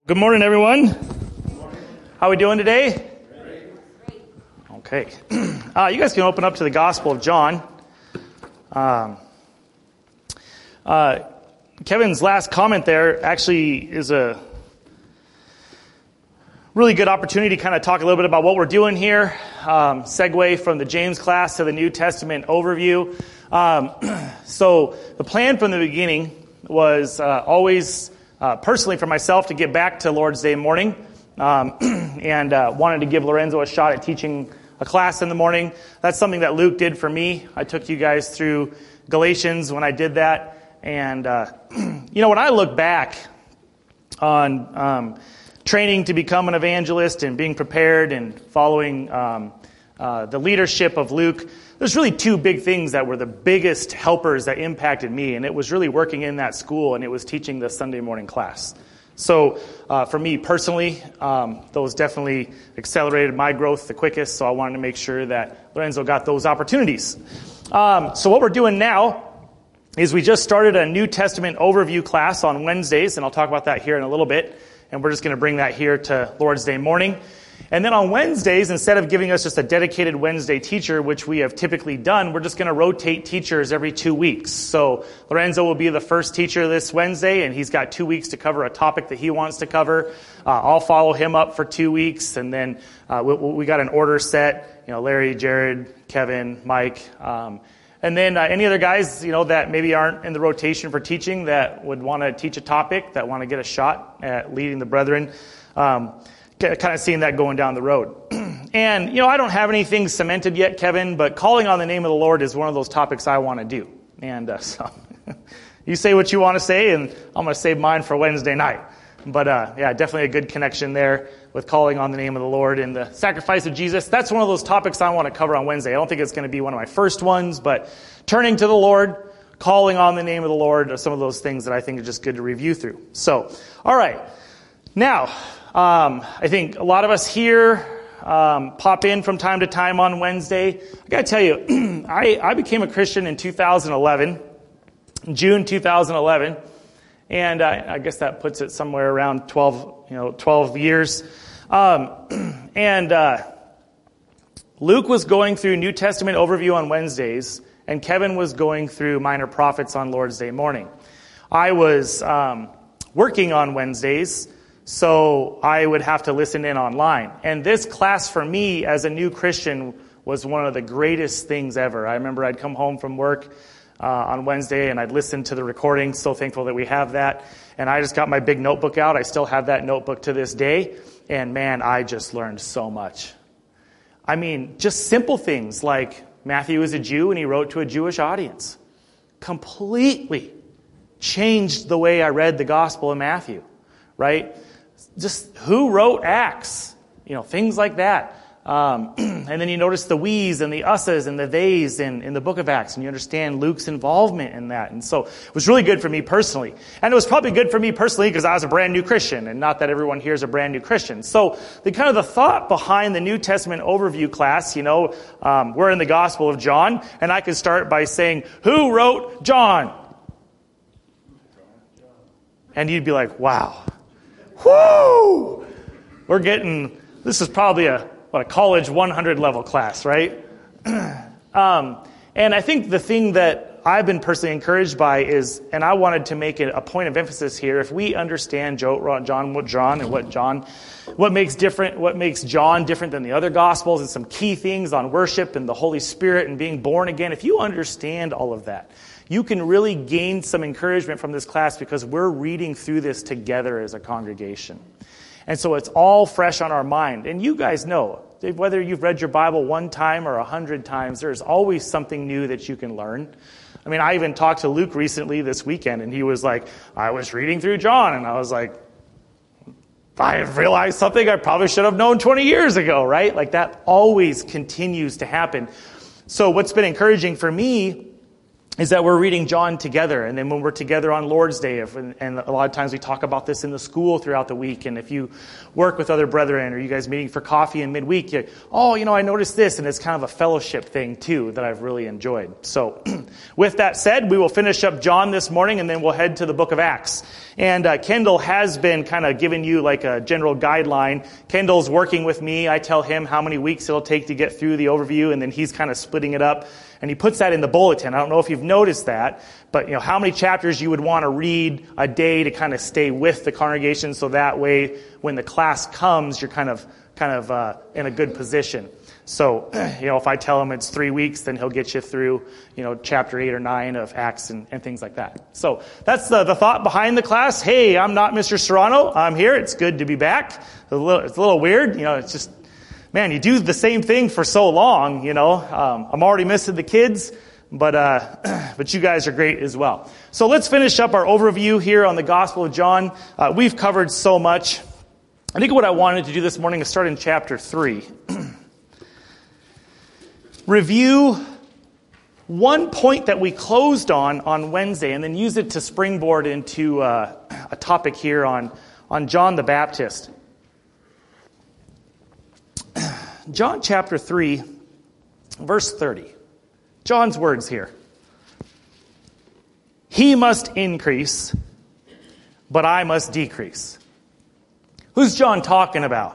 Good morning, everyone. How are we doing today? Okay. You guys can open up to the Gospel of John. Kevin's last comment there actually is a really good opportunity to kind of talk a little bit about what we're doing here. Segue from the James class to the New Testament overview. So the plan from the beginning was always personally for myself to get back to Lord's Day morning and wanted to give Lorenzo a shot at teaching a class in the morning. That's something that Luke did for me. I took you guys through Galatians when I did that. And, when I look back on training to become an evangelist and being prepared and following the leadership of Luke, there's really two big things that were the biggest helpers that impacted me, and it was really working in that school, and it was teaching the Sunday morning class. So for me personally, those definitely accelerated my growth the quickest, so I wanted to make sure that Lorenzo got those opportunities. So what we're doing now is we just started a New Testament overview class on Wednesdays, and I'll talk about that here in a little bit, and we're just going to bring that here to Lord's Day morning. And then on Wednesdays, instead of giving us just a dedicated Wednesday teacher, which we have typically done, we're just going to rotate teachers every 2 weeks. So Lorenzo will be the first teacher this Wednesday, and he's got 2 weeks to cover a topic that he wants to cover. I'll follow him up for 2 weeks, and then we got an order set. Larry, Jared, Kevin, Mike, and then any other guys, that maybe aren't in the rotation for teaching that would want to teach a topic, that want to get a shot at leading the brethren. Kind of seeing that going down the road. And, I don't have anything cemented yet, Kevin, but calling on the name of the Lord is one of those topics I want to do. And so you say what you want to say, and I'm going to save mine for Wednesday night. But, definitely a good connection there with calling on the name of the Lord and the sacrifice of Jesus. That's one of those topics I want to cover on Wednesday. I don't think it's going to be one of my first ones, but turning to the Lord, calling on the name of the Lord are some of those things that I think are just good to review through. So, all right. Now, I think a lot of us here pop in from time to time on Wednesday. I got to tell you, I became a Christian in 2011, June 2011, and I guess that puts it somewhere around 12 years. And Luke was going through New Testament overview on Wednesdays, and Kevin was going through Minor Prophets on Lord's Day morning. I was working on Wednesdays, so I would have to listen in online. And this class for me as a new Christian was one of the greatest things ever. I remember I'd come home from work on Wednesday and I'd listen to the recording. So thankful that we have that. And I just got my big notebook out. I still have that notebook to this day. And man, I just learned so much. I mean, just simple things like Matthew is a Jew and he wrote to a Jewish audience. Completely changed the way I read the Gospel of Matthew, right? Just who wrote Acts, things like that. And then you notice the we's and the us's and the they's in the book of Acts, and you understand Luke's involvement in that. And so it was really good for me personally. And it was probably good for me personally because I was a brand new Christian, and not that everyone here is a brand new Christian. So the thought behind the New Testament overview class, we're in the Gospel of John, and I could start by saying, who wrote John? And you'd be like, wow. Whoo! This is probably a college 100 level class, right? And I think the thing that I've been personally encouraged by is, and I wanted to make it a point of emphasis here, if we understand what makes John different than the other Gospels, and some key things on worship and the Holy Spirit and being born again, if you understand all of that, you can really gain some encouragement from this class because we're reading through this together as a congregation. And so it's all fresh on our mind. And you guys know, whether you've read your Bible 1 time or 100 times, there's always something new that you can learn. I mean, I even talked to Luke recently this weekend, and he was like, I was reading through John, and I was like, I realized something I probably should have known 20 years ago, right? Like that always continues to happen. So what's been encouraging for me is that we're reading John together. And then when we're together on Lord's Day, and a lot of times we talk about this in the school throughout the week. And if you work with other brethren, or you guys meeting for coffee in midweek, I noticed this. And it's kind of a fellowship thing too that I've really enjoyed. So with that said, we will finish up John this morning, and then we'll head to the book of Acts. And Kendall has been kind of giving you like a general guideline. Kendall's working with me. I tell him how many weeks it'll take to get through the overview, and then he's kind of splitting it up. And he puts that in the bulletin. I don't know if you've noticed that, but how many chapters you would want to read a day to kind of stay with the congregation, so that way when the class comes, you're kind of in a good position. So, if I tell him it's 3 weeks, then he'll get you through, chapter 8 or 9 of Acts and things like that. So that's the thought behind the class. Hey, I'm not Mr. Serrano. I'm here. It's good to be back. It's a little weird. It's just, man, you do the same thing for so long, I'm already missing the kids, but you guys are great as well. So let's finish up our overview here on the Gospel of John. We've covered so much. I think what I wanted to do this morning is start in chapter 3. Review one point that we closed on Wednesday, and then use it to springboard into a topic here on John the Baptist. John chapter 3, verse 30. John's words here. He must increase, but I must decrease. Who's John talking about?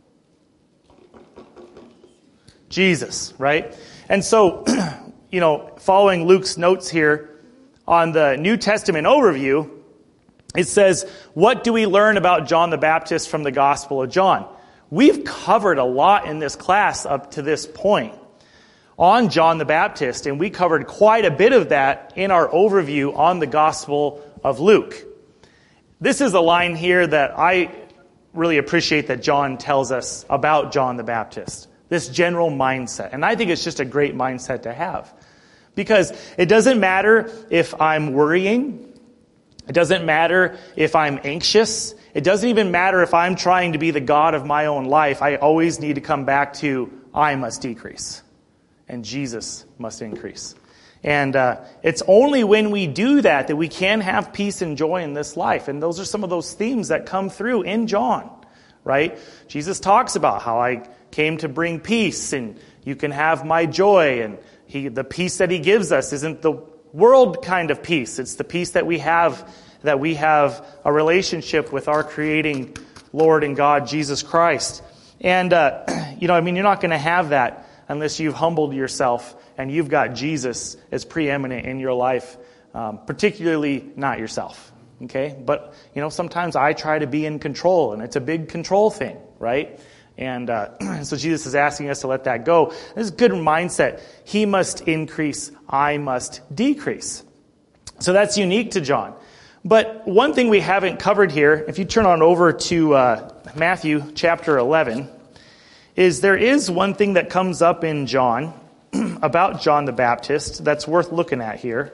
Jesus, right? And so, following Luke's notes here on the New Testament overview, it says, what do we learn about John the Baptist from the Gospel of John? We've covered a lot in this class up to this point on John the Baptist, and we covered quite a bit of that in our overview on the Gospel of Luke. This is a line here that I really appreciate that John tells us about John the Baptist, this general mindset. And I think it's just a great mindset to have, because it doesn't matter if I'm worrying. It doesn't matter if I'm anxious. It doesn't even matter if I'm trying to be the God of my own life. I always need to come back to, I must decrease, and Jesus must increase. And it's only when we do that we can have peace and joy in this life. And those are some of those themes that come through in John, right? Jesus talks about how I came to bring peace, and you can have my joy. And the peace that he gives us isn't the world kind of peace. It's the peace that we have a relationship with our creating Lord and God, Jesus Christ. And, you're not going to have that unless you've humbled yourself and you've got Jesus as preeminent in your life, particularly not yourself. Okay? But, sometimes I try to be in control, and it's a big control thing, right? And so Jesus is asking us to let that go. This is a good mindset. He must increase, I must decrease. So that's unique to John. But one thing we haven't covered here, if you turn on over to Matthew chapter 11, is there is one thing that comes up in John about John the Baptist that's worth looking at here.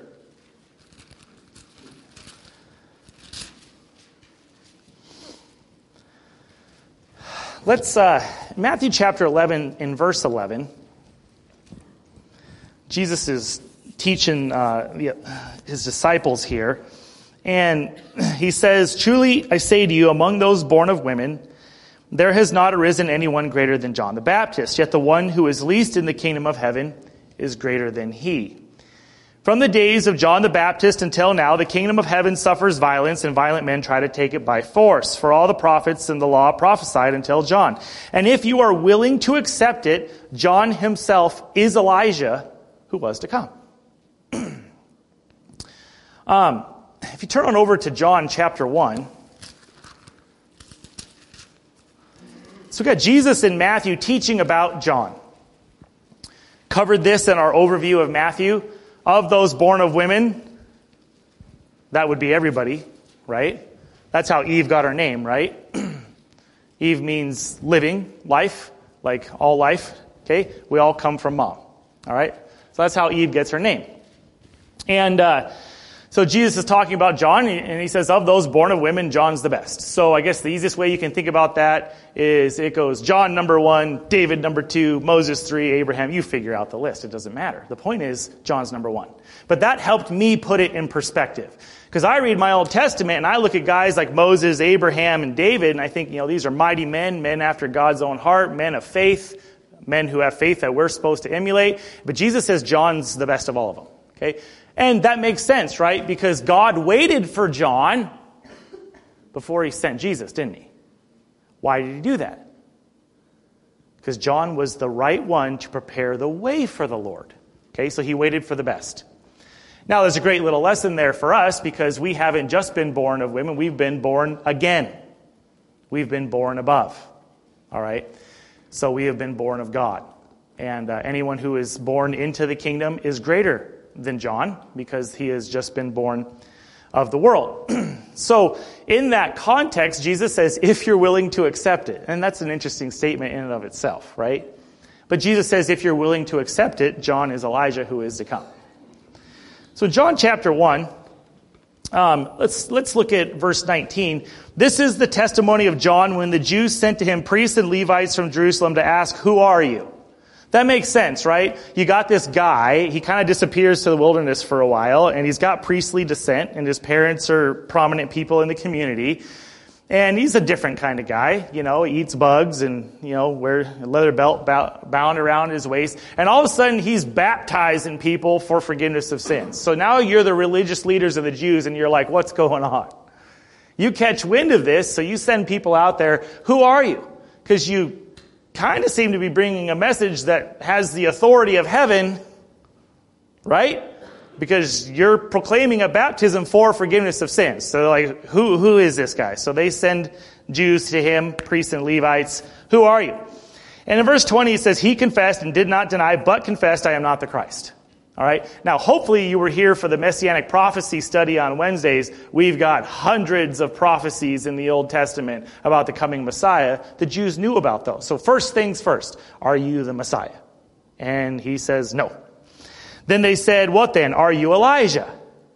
Let's, Matthew chapter 11 in verse 11, Jesus is teaching his disciples here, and he says, truly I say to you, among those born of women, there has not arisen anyone greater than John the Baptist, yet the one who is least in the kingdom of heaven is greater than he. From the days of John the Baptist until now, the kingdom of heaven suffers violence, and violent men try to take it by force. For all the prophets and the law prophesied until John. And if you are willing to accept it, John himself is Elijah who was to come. If you turn on over to John chapter 1, so we've got Jesus in Matthew teaching about John. Covered this in our overview of Matthew. Of those born of women, that would be everybody, right? That's how Eve got her name, right? Eve means living, life, like all life, okay? We all come from mom, all right? So that's how Eve gets her name. And so So Jesus is talking about John, and he says, of those born of women, John's the best. So I guess the easiest way you can think about that is it goes John number 1, David number 2, Moses 3, Abraham. You figure out the list. It doesn't matter. The point is John's number 1. But that helped me put it in perspective. Because I read my Old Testament, and I look at guys like Moses, Abraham, and David, and I think, these are mighty men, men after God's own heart, men of faith, men who have faith that we're supposed to emulate. But Jesus says John's the best of all of them. Okay? And that makes sense, right? Because God waited for John before he sent Jesus, didn't he? Why did he do that? Because John was the right one to prepare the way for the Lord. Okay, so he waited for the best. Now, there's a great little lesson there for us because we haven't just been born of women. We've been born again. We've been born above. All right? So we have been born of God. And anyone who is born into the kingdom is greater than John because he has just been born of the world. So in that context, Jesus says, if you're willing to accept it. And that's an interesting statement in and of itself, right? But Jesus says, if you're willing to accept it, John is Elijah who is to come. So John chapter 1, let's look at verse 19. This is the testimony of John when the Jews sent to him priests and Levites from Jerusalem to ask, who are you? That makes sense, right? You got this guy, he kind of disappears to the wilderness for a while, and he's got priestly descent, and his parents are prominent people in the community. And he's a different kind of guy, he eats bugs and, wears a leather belt bound around his waist. And all of a sudden, he's baptizing people for forgiveness of sins. So now you're the religious leaders of the Jews, and you're like, what's going on? You catch wind of this, so you send people out there, who are you? Because you kind of seem to be bringing a message that has the authority of heaven, right? Because you're proclaiming a baptism for forgiveness of sins. So like, who is this guy? So they send Jews to him, priests and Levites. Who are you? And in verse 20 it says, he confessed and did not deny, but confessed, I am not the Christ. All right. Now, hopefully you were here for the Messianic prophecy study on Wednesdays. We've got hundreds of prophecies in the Old Testament about the coming Messiah. The Jews knew about those. So first things first, are you the Messiah? And he says, no. Then they said, what then? Are you Elijah?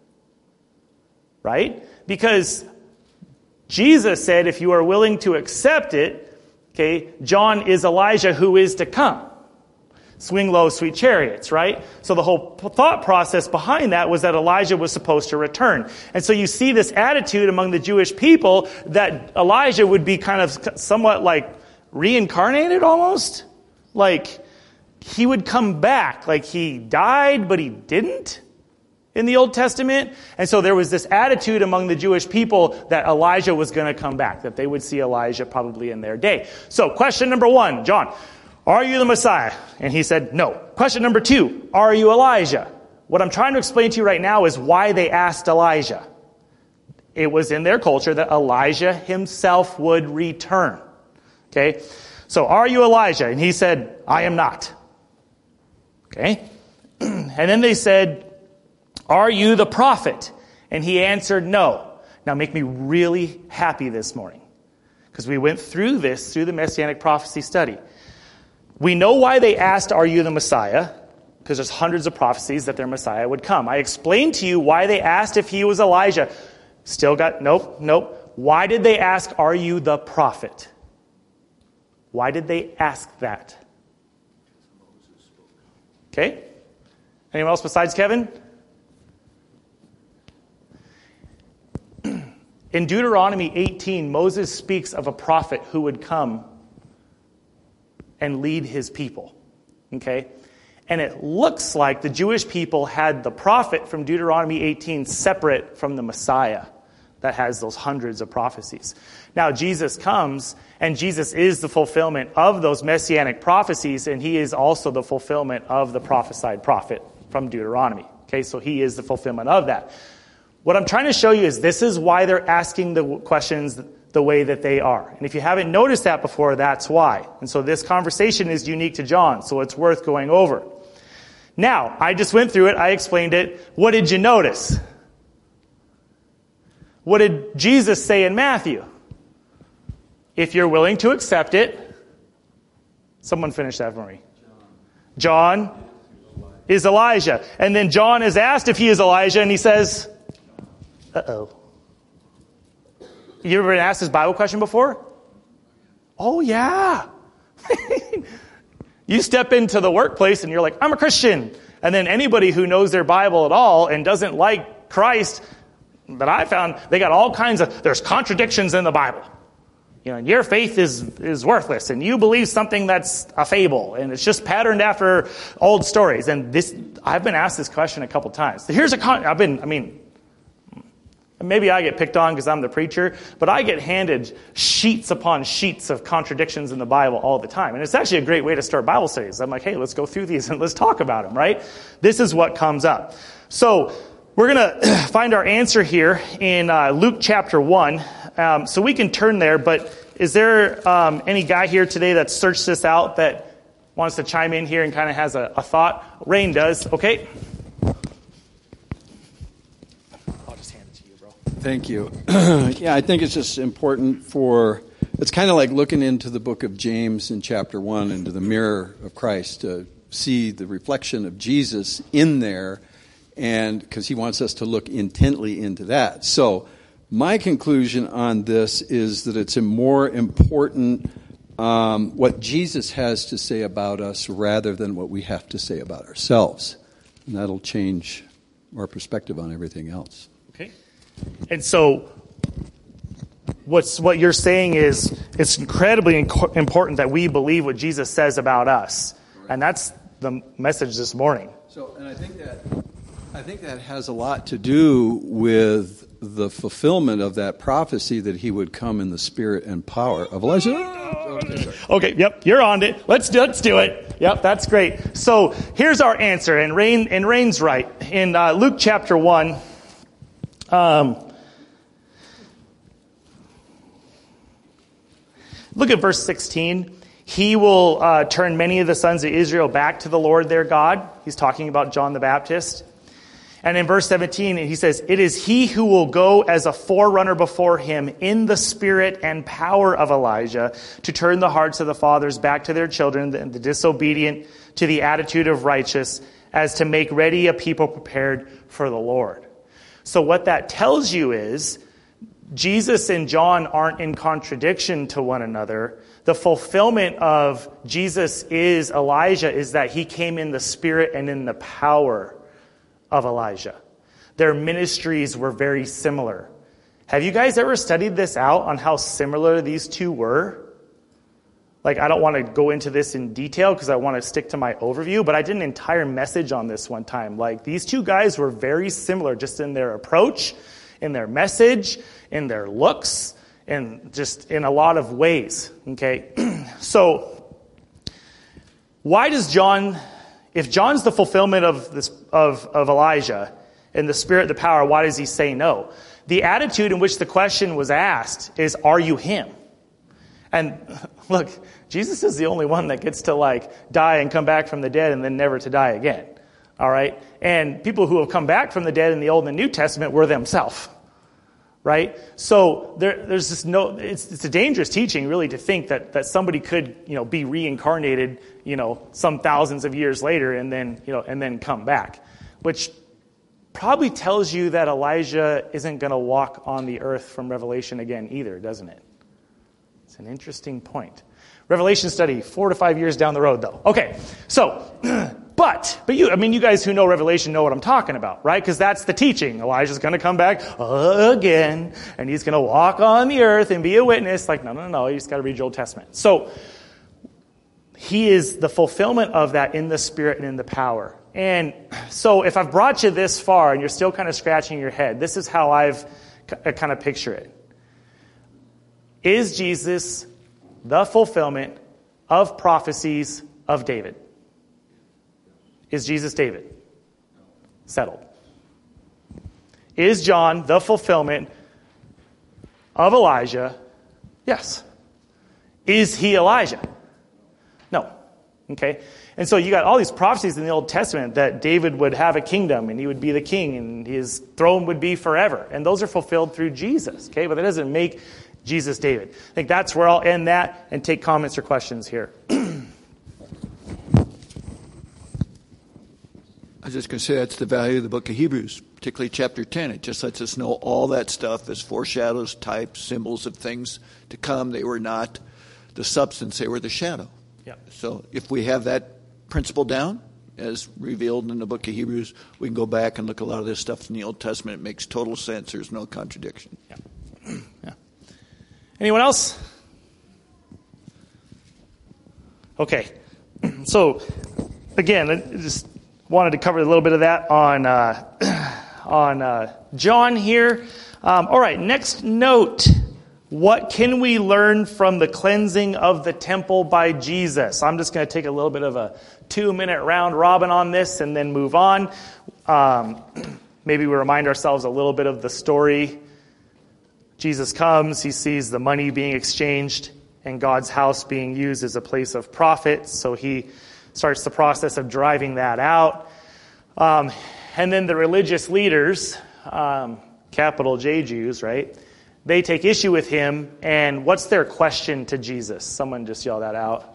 Right? Because Jesus said, if you are willing to accept it, okay, John is Elijah who is to come. Swing low, sweet chariots, right? So the whole thought process behind that was that Elijah was supposed to return. And so you see this attitude among the Jewish people that Elijah would be kind of somewhat like reincarnated almost. Like he would come back. Like he died, but he didn't in the Old Testament. And so there was this attitude among the Jewish people that Elijah was going to come back, that they would see Elijah probably in their day. So question number 1, John. Are you the Messiah? And he said, no. Question number 2, are you Elijah? What I'm trying to explain to you right now is why they asked Elijah. It was in their culture that Elijah himself would return. Okay? So, are you Elijah? And he said, I am not. Okay? And then they said, are you the prophet? And he answered, no. Now make me really happy this morning. Because we went through this, through the Messianic prophecy study. We know why they asked, are you the Messiah? Because there's hundreds of prophecies that their Messiah would come. I explained to you why they asked if he was Elijah. Still got, nope. Why did they ask, are you the prophet? Why did they ask that? Okay. Anyone else besides Kevin? In Deuteronomy 18, Moses speaks of a prophet who would come and lead his people. Okay? And it looks like the Jewish people had the prophet from Deuteronomy 18 separate from the Messiah that has those hundreds of prophecies. Now, Jesus comes, and Jesus is the fulfillment of those messianic prophecies, and he is also the fulfillment of the prophesied prophet from Deuteronomy. Okay, so he is the fulfillment of that. What I'm trying to show you is this is why they're asking the questions the way that they are. And if you haven't noticed that before, that's why. And so this conversation is unique to John, so it's worth going over. Now, I just went through it. I explained it. What did you notice? What did Jesus say in Matthew? If you're willing to accept it, someone finish that for me. John is Elijah. And then John is asked if he is Elijah, and he says, Uh-oh. You ever been asked this Bible question before? Oh, yeah. You step into the workplace and you're like, I'm a Christian. And then anybody who knows their Bible at all and doesn't like Christ, that I found, they got all kinds of, there's contradictions in the Bible. You know, and your faith is worthless, and you believe something that's a fable, and it's just patterned after old stories. And I've been asked this question a couple times. Maybe I get picked on because I'm the preacher, but I get handed sheets upon sheets of contradictions in the Bible all the time. And it's actually a great way to start Bible studies. I'm like, hey, let's go through these and let's talk about them, right? This is what comes up. So we're going to find our answer here in Luke chapter 1. So we can turn there, but is there any guy here today that searched this out that wants to chime in here and kind of has a thought? Rain does. Okay. Thank you. Yeah, I think it's just important it's kind of like looking into the book of James in chapter 1 into the mirror of Christ to see the reflection of Jesus in there, and because he wants us to look intently into that. So my conclusion on this is that it's a more important what Jesus has to say about us rather than what we have to say about ourselves. And that'll change our perspective on everything else. Okay. And so what you're saying is it's incredibly important that we believe what Jesus says about us. Right. And that's the message this morning. So, and I think that has a lot to do with the fulfillment of that prophecy that he would come in the spirit and power of Elijah. Okay, yep, you're on it. Let's do it. Yep, that's great. So here's our answer, and Rain's right. In Luke chapter 1, look at verse 16. He will turn many of the sons of Israel back to the Lord their God. He's talking about John the Baptist. And in verse 17, he says, it is he who will go as a forerunner before him in the spirit and power of Elijah to turn the hearts of the fathers back to their children and the disobedient to the attitude of righteous, as to make ready a people prepared for the Lord. So what that tells you is Jesus and John aren't in contradiction to one another. The fulfillment of Jesus is Elijah is that he came in the spirit and in the power of Elijah. Their ministries were very similar. Have you guys ever studied this out on how similar these two were? Like, I don't want to go into this in detail because I want to stick to my overview, but I did an entire message on this one time. Like, these two guys were very similar just in their approach, in their message, in their looks, and just in a lot of ways. Okay? So, why does John, if John's the fulfillment of this of Elijah in the spirit, the power, why does he say no? The attitude in which the question was asked is, are you him? And look, Jesus is the only one that gets to die and come back from the dead and then never to die again. All right? And people who have come back from the dead in the Old and the New Testament were themselves. Right? So there's just it's a dangerous teaching really to think that somebody could, be reincarnated, some thousands of years later and then come back, which probably tells you that Elijah isn't going to walk on the earth from Revelation again either, doesn't it? It's an interesting point. Revelation study 4 to 5 years down the road though. Okay. So, But you guys who know Revelation know what I'm talking about, right? Because that's the teaching. Elijah's going to come back again, and he's going to walk on the earth and be a witness. No, you just got to read your Old Testament. So, he is the fulfillment of that in the spirit and in the power. And so, if I've brought you this far and you're still kind of scratching your head, this is how I've kind of picture it. Is Jesus the fulfillment of prophecies of David? Is Jesus David? Settled. Is John the fulfillment of Elijah? Yes. Is he Elijah? No. Okay? And so you got all these prophecies in the Old Testament that David would have a kingdom and he would be the king and his throne would be forever. And those are fulfilled through Jesus. Okay? But that doesn't make Jesus David. I think that's where I'll end that and take comments or questions here. was just going to say that's the value of the book of Hebrews, particularly chapter 10. It just lets us know all that stuff as foreshadows, types, symbols of things to come. They were not the substance, they were the shadow. Yep. So if we have that principle down, as revealed in the book of Hebrews, we can go back and look at a lot of this stuff in the Old Testament. It makes total sense. There's no contradiction. Yeah. Yeah. Anyone else? Okay. So, again, I just wanted to cover a little bit of that on John here. All right, next note. What can we learn from the cleansing of the temple by Jesus? I'm just going to take a little bit of a 2-minute round robin on this and then move on. Maybe we remind ourselves a little bit of the story. Jesus comes, he sees the money being exchanged and God's house being used as a place of profit. So he starts the process of driving that out. And then the religious leaders, capital J Jews, right? They take issue with him, and what's their question to Jesus? Someone just yell that out.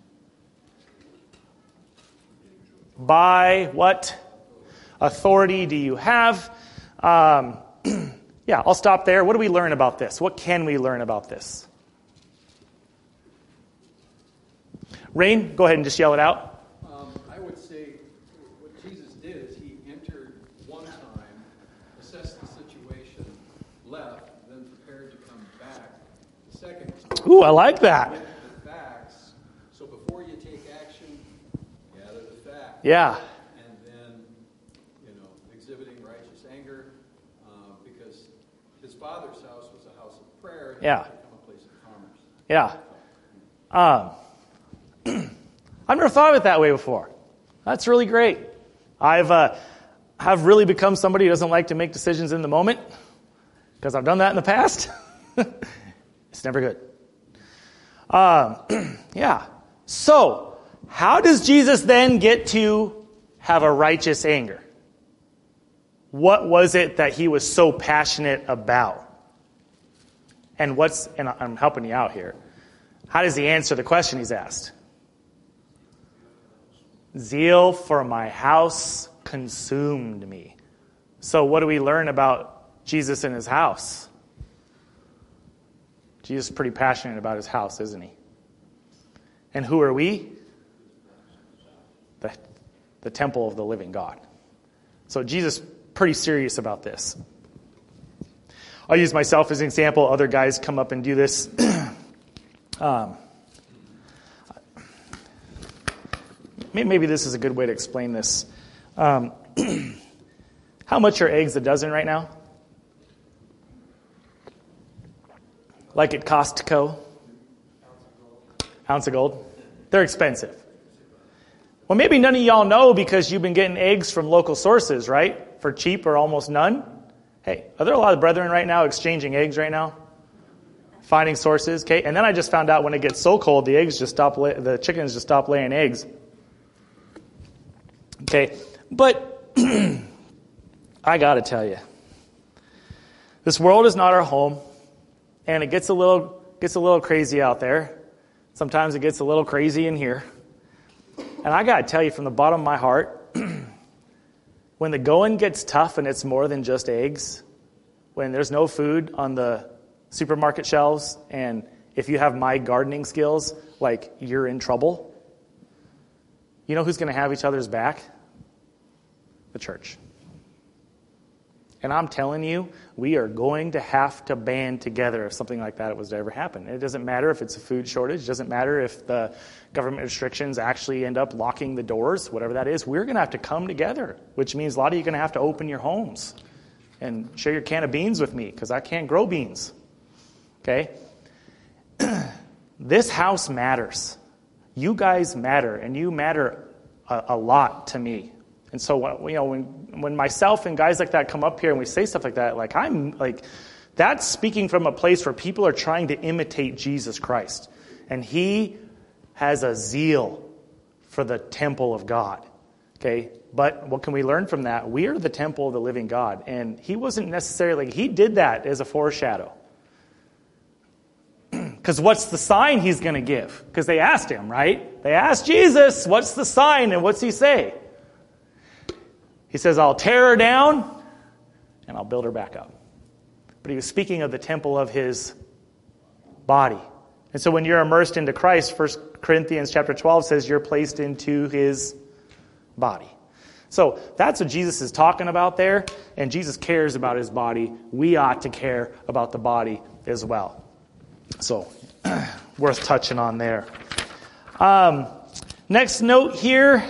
By what authority do you have? Yeah, I'll stop there. What do we learn about this? What can we learn about this? Rain, go ahead and just yell it out. I would say what Jesus did is he entered one time, assessed the situation, left, then prepared to come back. The second time, Ooh, I like that. get the facts. So before you take action, gather the facts. Yeah. And then, exhibiting righteous anger, because his father's house was a house of prayer. And Yeah. it become a place of commerce. Yeah. I've never thought of it that way before. That's really great. Have really become somebody who doesn't like to make decisions in the moment, because I've done that in the past. It's never good. Yeah. So, how does Jesus then get to have a righteous anger? What was it that he was so passionate about? And I'm helping you out here. How does he answer the question he's asked? Zeal for my house consumed me. So what do we learn about Jesus and his house? Jesus is pretty passionate about his house, isn't he? And who are we? The temple of the living God. So Jesus is pretty serious about this. I'll use myself as an example. Other guys come up and do this. Maybe this is a good way to explain this. How much are eggs a dozen right now? Like at Costco? Ounce of gold. They're expensive. Well, maybe none of y'all know because you've been getting eggs from local sources, right? For cheap or almost none. Hey, are there a lot of brethren right now exchanging eggs right now? Finding sources, okay? And then I just found out when it gets so cold, the chickens just stop laying eggs. Okay, but I got to tell you, this world is not our home, and it gets a little crazy out there. Sometimes it gets a little crazy in here. And I got to tell you from the bottom of my heart, when the going gets tough and it's more than just eggs, when there's no food on the supermarket shelves, and if you have my gardening skills, like, you're in trouble. You know who's going to have each other's back? The church. And I'm telling you, we are going to have to band together if something like that was to ever happen. It doesn't matter if it's a food shortage. It doesn't matter if the government restrictions actually end up locking the doors, whatever that is. We're going to have to come together, which means a lot of you are going to have to open your homes and share your can of beans with me, because I can't grow beans. Okay? This house matters. You guys matter, and you matter a lot to me. And so, when myself and guys like that come up here and we say stuff like that, that's speaking from a place where people are trying to imitate Jesus Christ. And he has a zeal for the temple of God. Okay? But what can we learn from that? We are the temple of the living God. And he wasn't necessarily, he did that as a foreshadow. Because what's the sign he's going to give? Because they asked him, right? They asked Jesus, what's the sign? And what's he say? He says, I'll tear her down and I'll build her back up. But he was speaking of the temple of his body. And so when you're immersed into Christ, 1 Corinthians chapter 12 says you're placed into his body. So that's what Jesus is talking about there. And Jesus cares about his body. We ought to care about the body as well. So worth touching on there. Next note here.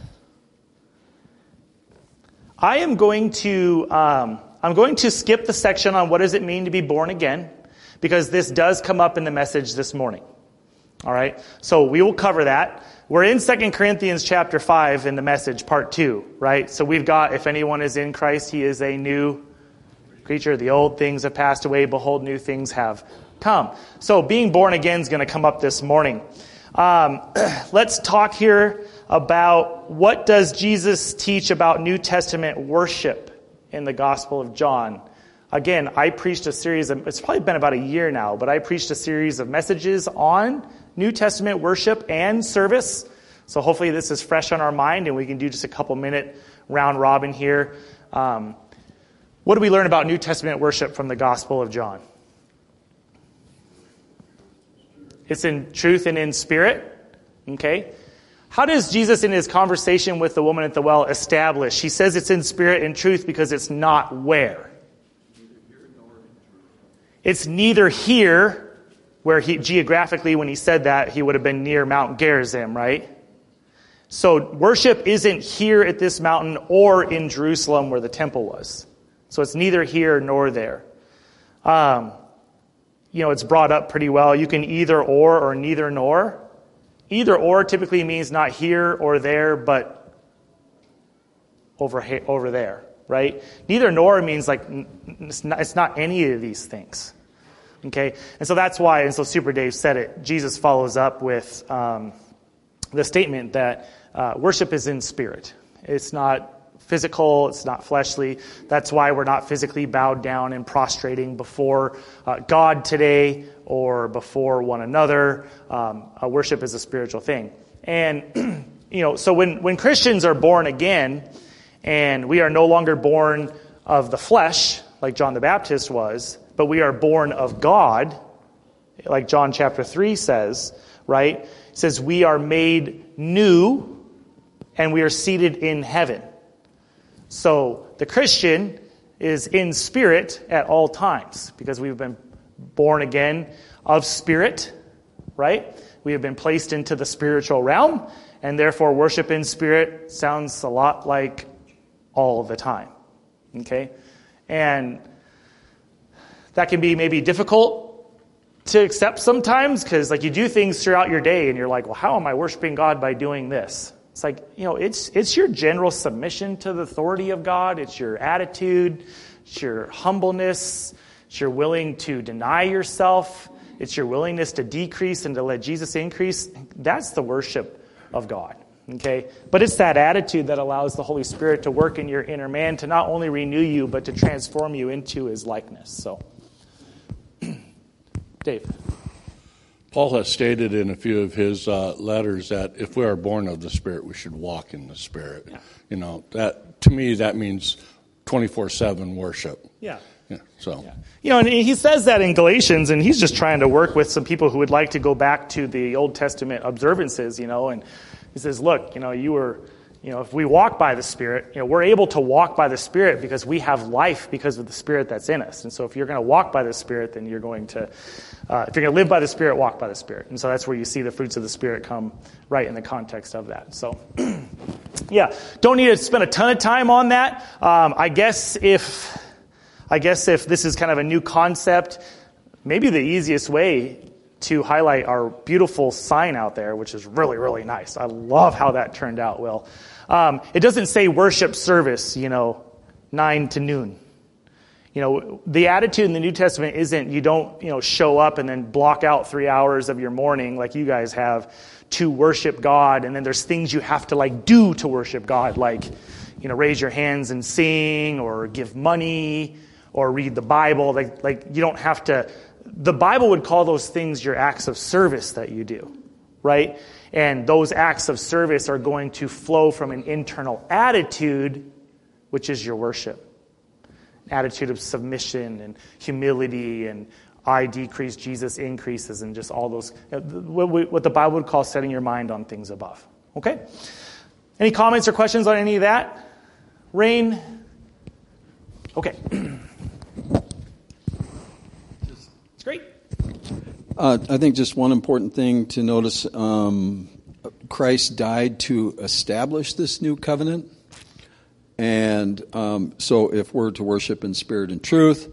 I'm going to skip the section on what does it mean to be born again, because this does come up in the message this morning. All right? So we will cover that. We're in 2 Corinthians chapter 5 in the message, part 2, right? So we've got, if anyone is in Christ, he is a new creature. The old things have passed away. Behold, new things have come. So being born again is going to come up this morning. Let's talk here about what does Jesus teach about New Testament worship in the Gospel of John. Again, I preached a series of, it's probably been about a year now, but I preached a series of messages on New Testament worship and service. So hopefully this is fresh on our mind and we can do just a couple minute round robin here. What do we learn about New Testament worship from the Gospel of John? It's in truth and in spirit. Okay. How does Jesus in his conversation with the woman at the well establish? He says it's in spirit and truth because it's not where? It's neither here, where he geographically, when he said that, he would have been near Mount Gerizim, right? So worship isn't here at this mountain or in Jerusalem where the temple was. So it's neither here nor there. It's brought up pretty well. You can either or neither nor. Either or typically means not here or there, but over there, right? Neither nor means like it's not any of these things. Okay, and so that's why, and so Super Dave said it, Jesus follows up with the statement that worship is in spirit. It's not physical, it's not fleshly. That's why we're not physically bowed down and prostrating before God today or before one another. Worship is a spiritual thing. And, so when Christians are born again, and we are no longer born of the flesh, like John the Baptist was, but we are born of God, like John chapter 3 says, right? It says we are made new and we are seated in heaven. So the Christian is in spirit at all times because we've been born again of spirit, right? We have been placed into the spiritual realm, and therefore worship in spirit sounds a lot like all the time, okay? And that can be maybe difficult to accept sometimes because like you do things throughout your day and you're like, well, how am I worshiping God by doing this? It's like, it's your general submission to the authority of God. It's your attitude. It's your humbleness. It's your willing to deny yourself. It's your willingness to decrease and to let Jesus increase. That's the worship of God. Okay? But it's that attitude that allows the Holy Spirit to work in your inner man to not only renew you, but to transform you into his likeness. So, Dave. Paul has stated in a few of his letters that if we are born of the Spirit, we should walk in the Spirit. Yeah. That to me, that means 24/7 worship. Yeah. Yeah. So. Yeah. And he says that in Galatians, and he's just trying to work with some people who would like to go back to the Old Testament observances, and he says, look, if we walk by the Spirit, we're able to walk by the Spirit because we have life because of the Spirit that's in us. And so if you're going to walk by the Spirit, then you're going to, if you're going to live by the Spirit, walk by the Spirit. And so that's where you see the fruits of the Spirit come right in the context of that. So, yeah, don't need to spend a ton of time on that. I guess if this is kind of a new concept, maybe the easiest way to highlight our beautiful sign out there, which is really, really nice. I love how that turned out, Will. It doesn't say worship service, 9 to noon. The attitude in the New Testament isn't you don't, show up and then block out 3 hours of your morning like you guys have to worship God. And then there's things you have to do to worship God, like, raise your hands and sing or give money or read the Bible. Like you don't have to. The Bible would call those things your acts of service that you do, right? And those acts of service are going to flow from an internal attitude which is your worship. Attitude of submission and humility, and I decrease, Jesus increases, and just all those, what the Bible would call setting your mind on things above. Okay? Any comments or questions on any of that? Rain? Okay. It's great. I think just one important thing to notice, Christ died to establish this new covenant. And so if we're to worship in spirit and truth,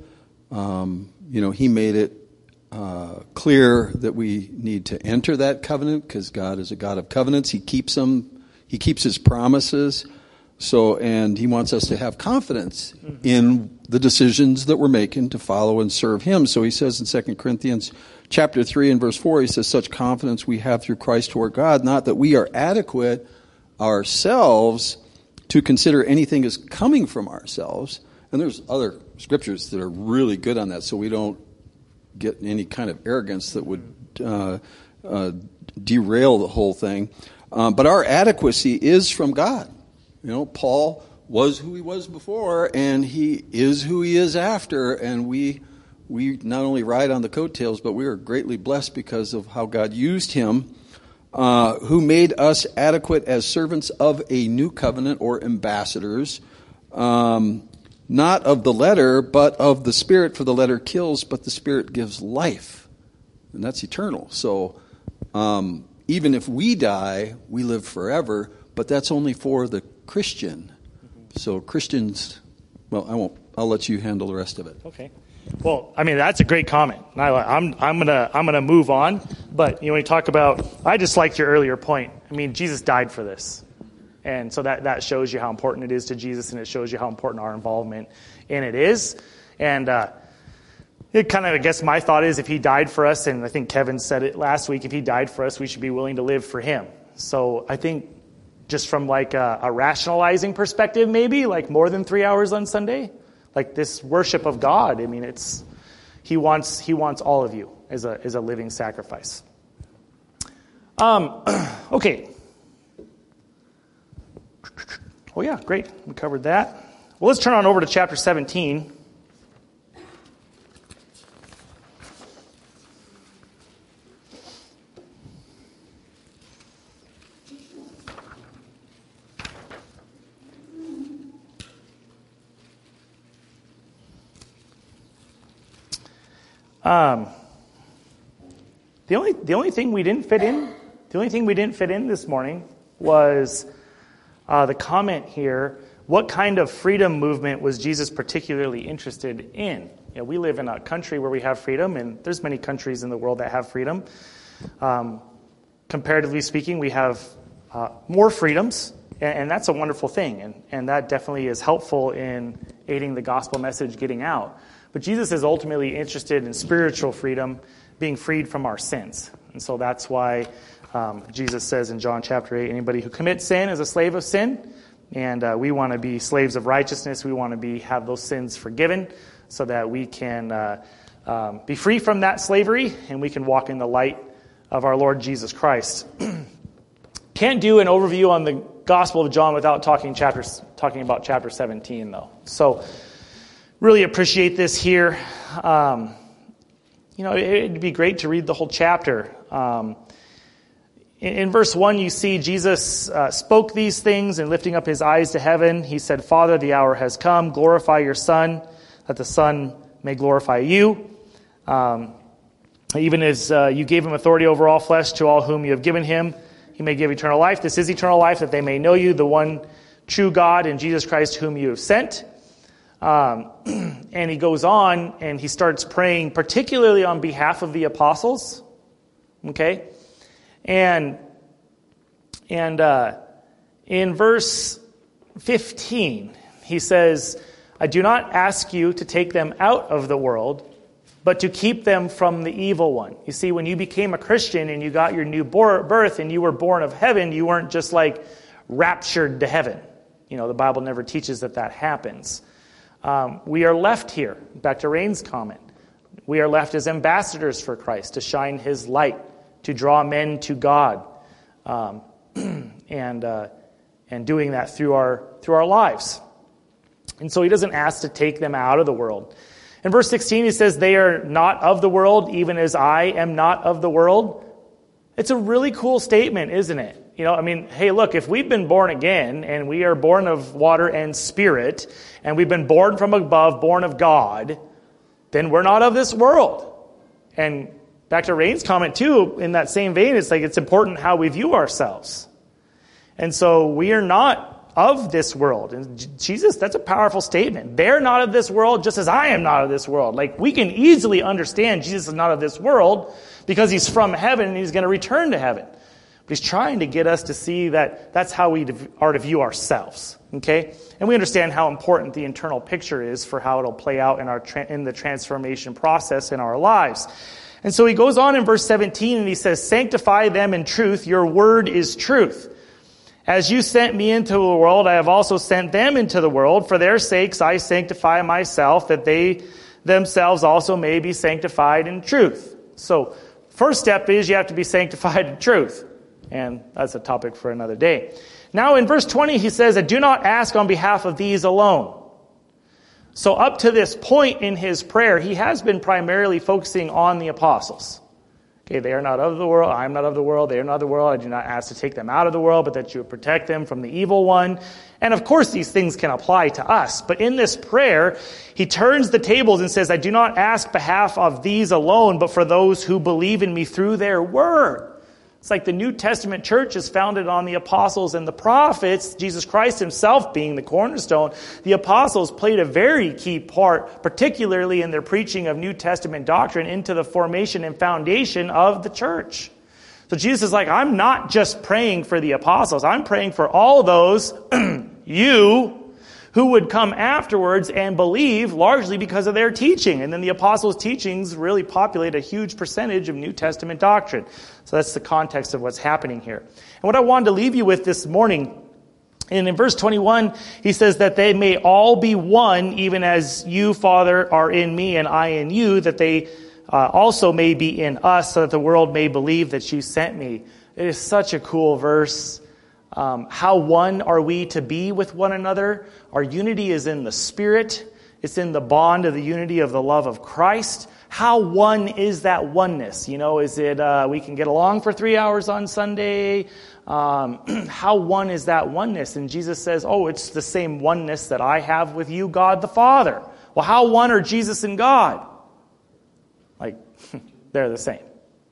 he made it clear that we need to enter that covenant because God is a God of covenants. He keeps them. He keeps his promises. And he wants us to have confidence in the decisions that we're making to follow and serve him. So he says in 2 Corinthians chapter 3 and verse 4, he says, such confidence we have through Christ toward God, not that we are adequate ourselves to consider anything as coming from ourselves. And there's other scriptures that are really good on that, so we don't get any kind of arrogance that would derail the whole thing. But our adequacy is from God. Paul was who he was before, and he is who he is after, and we not only ride on the coattails, but we are greatly blessed because of how God used him, who made us adequate as servants of a new covenant or ambassadors, not of the letter, but of the Spirit, for the letter kills, but the Spirit gives life, and that's eternal. So even if we die, we live forever, but that's only for the Christian. So Christians, well, I'll let you handle the rest of it. Okay. Well, that's a great comment. I'm gonna move on. But when you talk about, I just liked your earlier point. Jesus died for this, and so that shows you how important it is to Jesus, and it shows you how important our involvement in it is. And it kind of, I guess, my thought is if he died for us, and I think Kevin said it last week, if he died for us, we should be willing to live for him. So I think, just from like a rationalizing perspective, maybe like more than 3 hours on Sunday, like this worship of God. He wants all of you as a living sacrifice. Okay. Oh yeah, great. We covered that. Well, let's turn on over to chapter 17. The only thing we didn't fit in this morning was the comment here. What kind of freedom movement was Jesus particularly interested in? We live in a country where we have freedom, and there's many countries in the world that have freedom. Comparatively speaking, we have more freedoms, and that's a wonderful thing, and that definitely is helpful in aiding the gospel message getting out. But Jesus is ultimately interested in spiritual freedom, being freed from our sins. And so that's why Jesus says in John chapter 8, anybody who commits sin is a slave of sin. And we want to be slaves of righteousness. We want to have those sins forgiven so that we can be free from that slavery and we can walk in the light of our Lord Jesus Christ. Can't do an overview on the Gospel of John without talking about chapter 17, though. So really appreciate this here. It'd be great to read the whole chapter. In verse 1, you see Jesus spoke these things, and lifting up his eyes to heaven, he said, Father, the hour has come. Glorify your Son, that the Son may glorify you. Even as you gave him authority over all flesh to all whom you have given him, he may give eternal life. This is eternal life, that they may know you, the one true God, and Jesus Christ whom you have sent. And he goes on and he starts praying particularly on behalf of the apostles. Okay? And in verse 15, he says, I do not ask you to take them out of the world, but to keep them from the evil one. You see, when you became a Christian and you got your new birth and you were born of heaven, you weren't just like raptured to heaven. The Bible never teaches that happens. We are left here, back to Rain's comment. We are left as ambassadors for Christ to shine his light, to draw men to God, and doing that through our lives. And so he doesn't ask to take them out of the world. In verse 16, he says, they are not of the world, even as I am not of the world. It's a really cool statement, isn't it? Hey, look, if we've been born again, and we are born of water and spirit, and we've been born from above, born of God, then we're not of this world. And back to Rain's comment too, in that same vein, it's like it's important how we view ourselves. And so we are not of this world. And Jesus, that's a powerful statement. They're not of this world just as I am not of this world. Like, we can easily understand Jesus is not of this world because he's from heaven and he's going to return to heaven. But he's trying to get us to see that that's how we are to view ourselves. Okay? And we understand how important the internal picture is for how it'll play out in the transformation process in our lives. And so he goes on in verse 17 and he says, sanctify them in truth. Your word is truth. As you sent me into the world, I have also sent them into the world. For their sakes I sanctify myself, that they themselves also may be sanctified in truth. So, first step is you have to be sanctified in truth. And that's a topic for another day. Now in verse 20 he says, I do not ask on behalf of these alone. So up to this point in his prayer, he has been primarily focusing on the apostles. Okay, they are not of the world, I am not of the world, they are not of the world, I do not ask to take them out of the world, but that you would protect them from the evil one. And of course these things can apply to us. But in this prayer, he turns the tables and says, I do not ask behalf of these alone, but for those who believe in me through their word. It's like the New Testament church is founded on the apostles and the prophets, Jesus Christ himself being the cornerstone. The apostles played a very key part, particularly in their preaching of New Testament doctrine into the formation and foundation of the church. So Jesus is like, I'm not just praying for the apostles. I'm praying for all those, you, who would come afterwards and believe largely because of their teaching. And then the apostles' teachings really populate a huge percentage of New Testament doctrine. So that's the context of what's happening here. And what I wanted to leave you with this morning, and in verse 21, he says that they may all be one, even as you, Father, are in me and I in you, that they also may be in us, so that the world may believe that you sent me. It is such a cool verse. How one are we to be with one another? Our unity is in the Spirit. It's in the bond of the unity of the love of Christ. How one is that oneness? Is it we can get along for 3 hours on Sunday? How one is that oneness? And Jesus says, it's the same oneness that I have with you, God the Father. Well, how one are Jesus and God? Like, they're the same.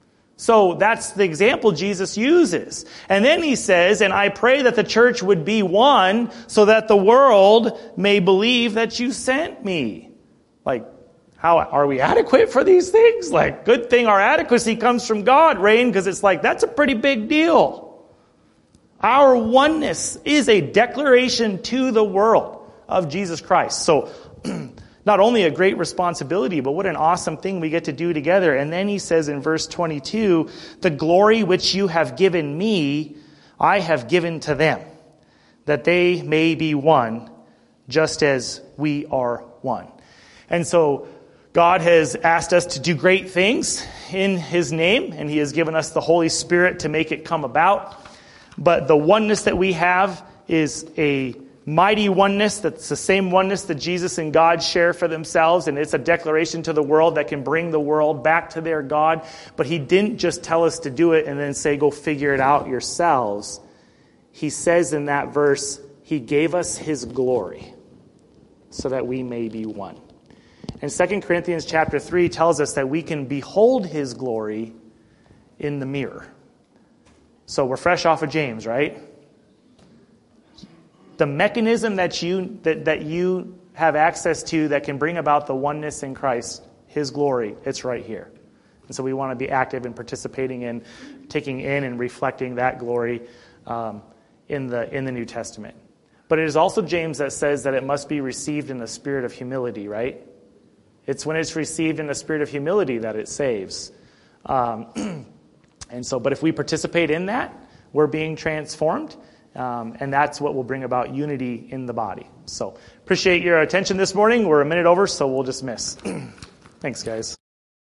So that's the example Jesus uses. And then he says, and I pray that the church would be one so that the world may believe that you sent me. Like, how are we adequate for these things? Like, good thing our adequacy comes from God, Rain, because it's like, that's a pretty big deal. Our oneness is a declaration to the world of Jesus Christ. So, not only a great responsibility, but what an awesome thing we get to do together. And then he says in verse 22, the glory which you have given me, I have given to them, that they may be one, just as we are one. And so God has asked us to do great things in his name, and he has given us the Holy Spirit to make it come about. But the oneness that we have is a mighty oneness, that's the same oneness that Jesus and God share for themselves, and it's a declaration to the world that can bring the world back to their God. But he didn't just tell us to do it and then say, go figure it out yourselves. He says in that verse, he gave us his glory so that we may be one. And 2 Corinthians chapter 3 tells us that we can behold his glory in the mirror. So we're fresh off of James, right? The mechanism that you have access to that can bring about the oneness in Christ, his glory, it's right here. And so we want to be active in participating in, taking in and reflecting that glory in the New Testament. But it is also James that says that it must be received in the spirit of humility, right? It's when it's received in the spirit of humility that it saves. And so, but if we participate in that, we're being transformed. And that's what will bring about unity in the body. So appreciate your attention this morning. We're a minute over, so we'll dismiss. Thanks, guys.